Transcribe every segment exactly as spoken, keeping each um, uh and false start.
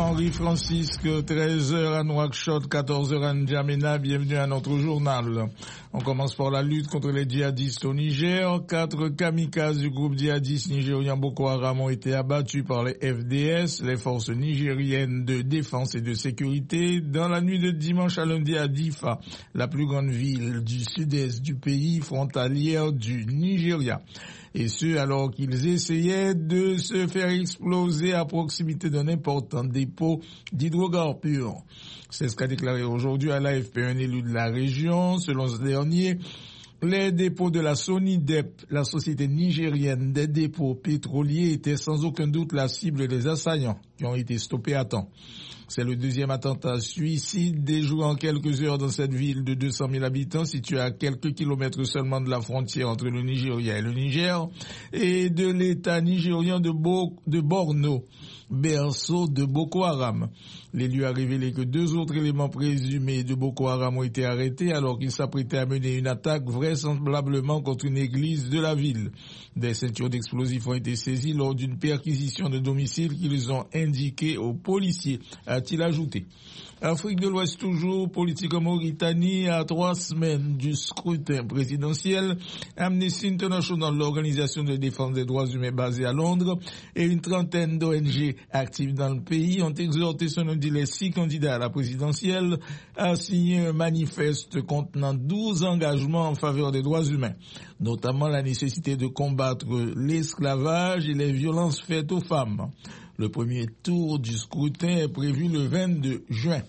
Henri Francisque, treize heures à Nouakchott, quatorze heures à N'Djamena. Bienvenue à notre journal. On commence par la lutte contre les djihadistes au Niger. Quatre kamikazes du groupe djihadiste nigérien Boko Haram ont été abattus par les F D S, les forces nigériennes de défense et de sécurité, dans la nuit de dimanche à lundi à Difa, la plus grande ville du sud-est du pays, frontalière du Nigeria. Et ce, alors qu'ils essayaient de se faire exploser à proximité d'un important dépôt d'hydrocarbures. C'est ce qu'a déclaré aujourd'hui à l'A F P un élu de la région. Selon ce dernier, les dépôts de la SONIDEP, la société nigérienne des dépôts pétroliers, étaient sans aucun doute la cible des assaillants qui ont été stoppés à temps. C'est le deuxième attentat suicide déjoué en quelques heures dans cette ville de deux cent mille habitants située à quelques kilomètres seulement de la frontière entre le Nigeria et le Niger et de l'État nigérien de, Bo- de Borno, berceau de Boko Haram. L'élu a révélé que deux autres éléments présumés de Boko Haram ont été arrêtés alors qu'ils s'apprêtaient à mener une attaque vraisemblablement contre une église de la ville. Des ceintures d'explosifs ont été saisies lors d'une perquisition de domicile qu'ils ont indiqué aux policiers, a-t-il ajouté. Afrique de l'Ouest toujours, politique en Mauritanie, à trois semaines du scrutin présidentiel, Amnesty International, l'organisation de défense des droits humains basée à Londres, et une trentaine d'O N G actives dans le pays ont exhorté ce lundi les six candidats à la présidentielle à signer un manifeste contenant douze engagements en faveur des droits humains, notamment la nécessité de combattre l'esclavage et les violences faites aux femmes. Le premier tour du scrutin est prévu le vingt-deux juin.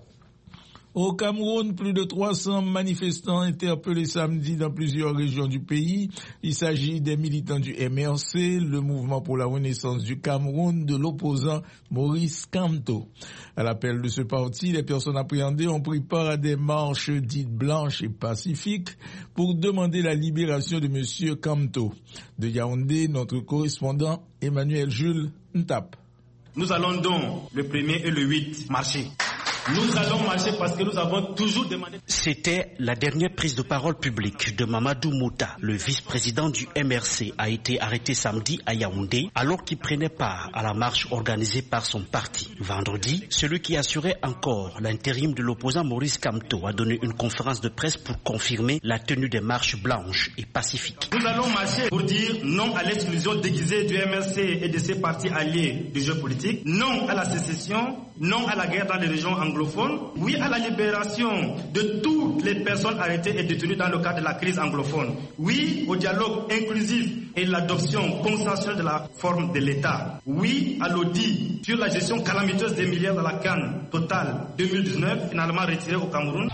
Au Cameroun, plus de trois cents manifestants interpellés samedi dans plusieurs régions du pays. Il s'agit des militants du M R C, le mouvement pour la renaissance du Cameroun, de l'opposant Maurice Kamto. À l'appel de ce parti, les personnes appréhendées ont pris part à des marches dites blanches et pacifiques pour demander la libération de M. Kamto. De Yaoundé, notre correspondant Emmanuel Jules Ntap. Nous allons donc le premier et le huit marcher. Nous allons marcher parce que nous avons toujours demandé... C'était la dernière prise de parole publique de Mamadou Mouta. Le vice-président du M R C a été arrêté samedi à Yaoundé alors qu'il prenait part à la marche organisée par son parti. Vendredi, celui qui assurait encore l'intérim de l'opposant Maurice Kamto a donné une conférence de presse pour confirmer la tenue des marches blanches et pacifiques. Nous allons marcher pour dire non à l'exclusion déguisée du M R C et de ses partis alliés du jeu politique, non à la sécession, non à la guerre dans les régions anglophones, oui à la libération de toutes les personnes arrêtées et détenues dans le cadre de la crise anglophone, oui au dialogue inclusif et l'adoption consensuelle de la forme de l'État, oui à l'audit sur la gestion calamiteuse des milliards de la canne totale deux mille dix-neuf, finalement retirée au Cameroun.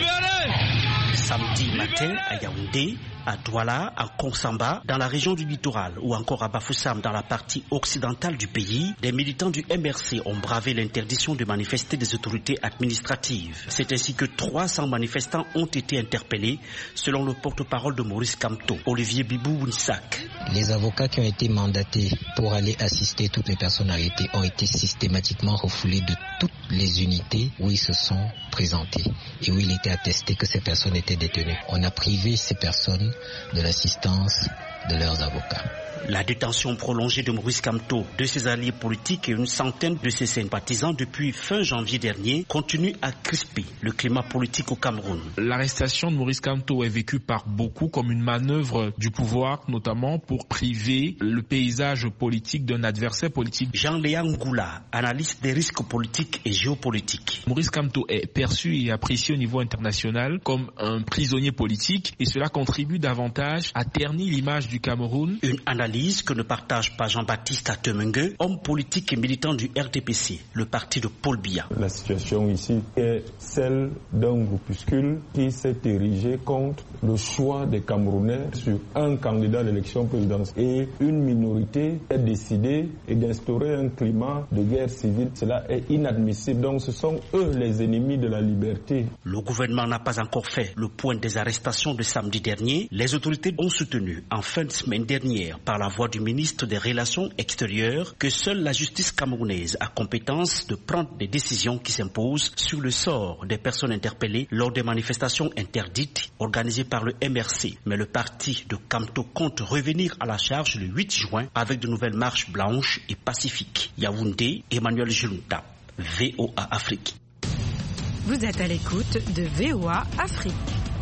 Libérez! Samedi matin à Yaoundé, à Douala, à Konsamba, dans la région du littoral, ou encore à Bafoussam, dans la partie occidentale du pays, des militants du M R C ont bravé l'interdiction de manifester des autorités administratives. C'est ainsi que trois cents manifestants ont été interpellés, selon le porte-parole de Maurice Kamto, Olivier Bibou-Bounsak. Les avocats qui ont été mandatés pour aller assister toutes les personnes arrêtées ont été systématiquement refoulés de toutes les unités où ils se sont présentés et où il était attesté que ces personnes étaient détenues. On a privé ces personnes de l'assistance de leurs avocats. La détention prolongée de Maurice Kamto, de ses alliés politiques et une centaine de ses sympathisants depuis fin janvier dernier continue à crisper le climat politique au Cameroun. L'arrestation de Maurice Kamto est vécue par beaucoup comme une manœuvre du pouvoir, notamment pour priver le paysage politique d'un adversaire politique. Jean-Léa Ngoula, analyste des risques politiques et géopolitiques. Maurice Kamto est perçu et apprécié au niveau international comme un prisonnier politique et cela contribue davantage à ternir l'image du Cameroun. Une analyse que ne partage pas Jean-Baptiste Atemengue, homme politique et militant du R D P C, le parti de Paul Biya. La situation ici est celle d'un groupuscule qui s'est érigé contre le choix des Camerounais sur un candidat à l'élection présidentielle et une minorité a décidé d'instaurer un climat de guerre civile. Cela est inadmissible. Donc ce sont eux les ennemis de la liberté. Le gouvernement n'a pas encore fait le point des arrestations de samedi dernier. Les autorités ont soutenu en fin de semaine dernière par la voix du ministre des Relations extérieures que seule la justice camerounaise a compétence de prendre des décisions qui s'imposent sur le sort des personnes interpellées lors des manifestations interdites organisées par le M R C. Mais le parti de Kamto compte revenir à la charge le huit juin avec de nouvelles marches blanches et pacifiques. Yaoundé, Emmanuel Julunta, V O A Afrique. Vous êtes à l'écoute de V O A Afrique.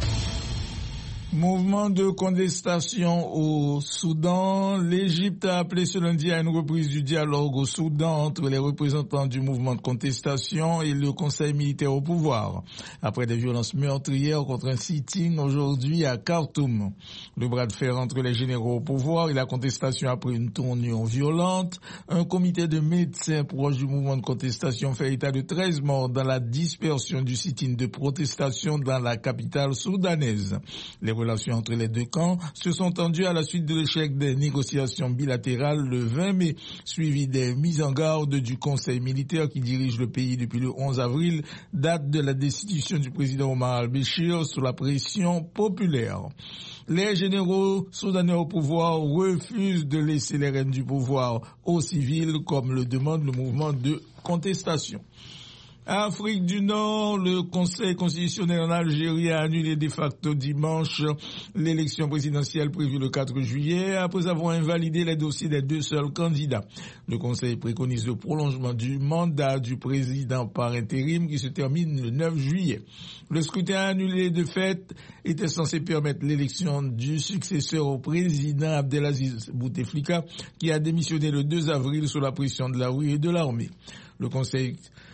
Mouvement de contestation au Soudan. L'Égypte a appelé ce lundi à une reprise du dialogue au Soudan entre les représentants du mouvement de contestation et le Conseil militaire au pouvoir, après des violences meurtrières contre un sit-in aujourd'hui à Khartoum. Le bras de fer entre les généraux au pouvoir et la contestation après une tournure violente. Un comité de médecins proches du mouvement de contestation fait état de treize morts dans la dispersion du sit-in de protestation dans la capitale soudanaise. Les relations entre les deux camps se sont tendues à la suite de l'échec des négociations bilatérales le vingt mai, suivi des mises en garde du Conseil militaire qui dirige le pays depuis le onze avril, date de la destitution du président Omar al-Béchir sous la pression populaire. Les généraux soudanais au pouvoir refusent de laisser les rênes du pouvoir aux civils, comme le demande le mouvement de contestation. Afrique du Nord, le Conseil constitutionnel en Algérie a annulé de facto dimanche l'élection présidentielle prévue le quatre juillet après avoir invalidé les dossiers des deux seuls candidats. Le Conseil préconise le prolongement du mandat du président par intérim qui se termine le neuf juillet. Le scrutin annulé de fait était censé permettre l'élection du successeur au président Abdelaziz Bouteflika qui a démissionné le deux avril sous la pression de la rue et de l'armée. Le Conseil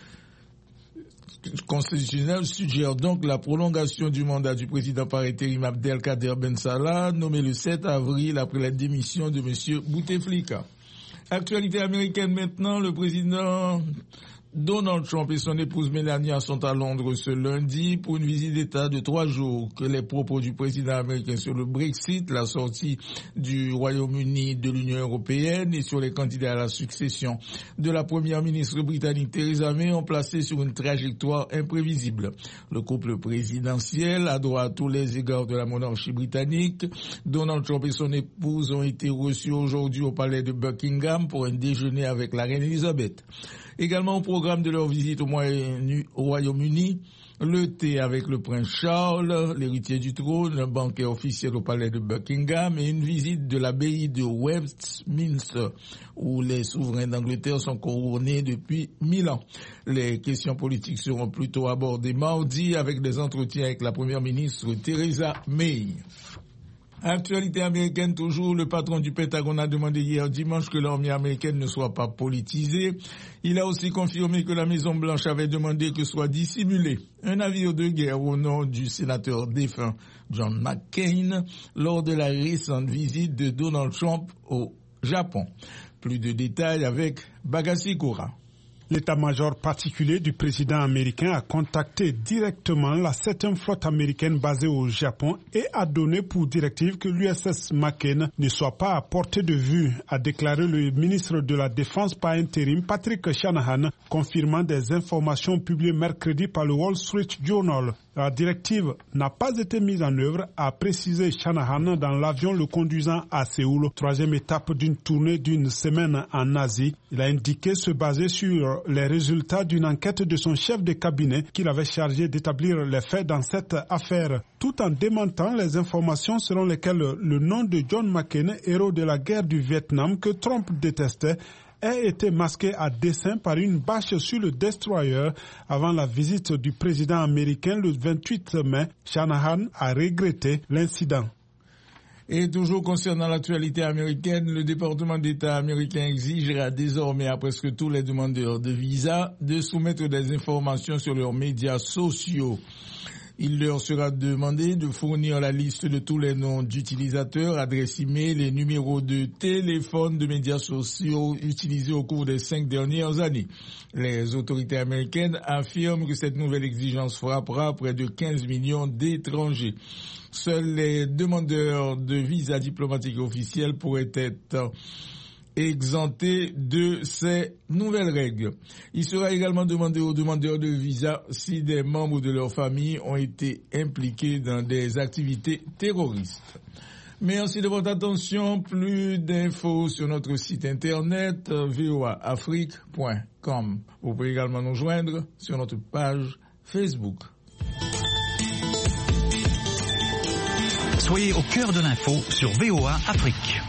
constitutionnel suggère donc la prolongation du mandat du président par intérim Abdelkader Ben Salah, nommé le sept avril après la démission de M. Bouteflika. Actualité américaine maintenant, le président Donald Trump et son épouse Melania sont à Londres ce lundi pour une visite d'État de trois jours. Que les propos du président américain sur le Brexit, la sortie du Royaume-Uni de l'Union européenne et sur les candidats à la succession de la première ministre britannique Theresa May ont placé sur une trajectoire imprévisible. Le couple présidentiel, à droit à tous les égards de la monarchie britannique, Donald Trump et son épouse ont été reçus aujourd'hui au palais de Buckingham pour un déjeuner avec la reine Elisabeth. Également au programme de leur visite au Royaume-Uni, le thé avec le prince Charles, l'héritier du trône, un banquet officiel au palais de Buckingham et une visite de l'abbaye de Westminster, où les souverains d'Angleterre sont couronnés depuis mille ans. Les questions politiques seront plutôt abordées mardi avec des entretiens avec la première ministre Theresa May. Actualité américaine toujours, le patron du Pentagone a demandé hier dimanche que l'armée américaine ne soit pas politisée. Il a aussi confirmé que la Maison-Blanche avait demandé que soit dissimulé un navire de guerre au nom du sénateur défunt John McCain lors de la récente visite de Donald Trump au Japon. Plus de détails avec Bagassi Koura. L'état-major particulier du président américain a contacté directement la septième flotte américaine basée au Japon et a donné pour directive que l'U S S McCain ne soit pas à portée de vue, a déclaré le ministre de la Défense par intérim Patrick Shanahan, confirmant des informations publiées mercredi par le Wall Street Journal. La directive n'a pas été mise en œuvre, a précisé Shanahan dans l'avion le conduisant à Séoul, troisième étape d'une tournée d'une semaine en Asie. Il a indiqué se baser sur les résultats d'une enquête de son chef de cabinet qu'il avait chargé d'établir les faits dans cette affaire, tout en démentant les informations selon lesquelles le nom de John McCain, héros de la guerre du Vietnam que Trump détestait, a été masqué à dessein par une bâche sur le destroyer avant la visite du président américain le vingt-huit mai. Shanahan a regretté l'incident. Et toujours concernant l'actualité américaine, le département d'État américain exigera désormais à presque tous les demandeurs de visa de soumettre des informations sur leurs médias sociaux. Il leur sera demandé de fournir la liste de tous les noms d'utilisateurs, adresses e-mail et numéros de téléphone de médias sociaux utilisés au cours des cinq dernières années. Les autorités américaines affirment que cette nouvelle exigence frappera près de quinze millions d'étrangers. Seuls les demandeurs de visa diplomatique officiels pourraient être exemptés de ces nouvelles règles. Il sera également demandé aux demandeurs de visa si des membres de leur famille ont été impliqués dans des activités terroristes. Merci de votre attention. Plus d'infos sur notre site internet v o a afrique point com. Vous pouvez également nous joindre sur notre page Facebook. Soyez au cœur de l'info sur V O A Afrique.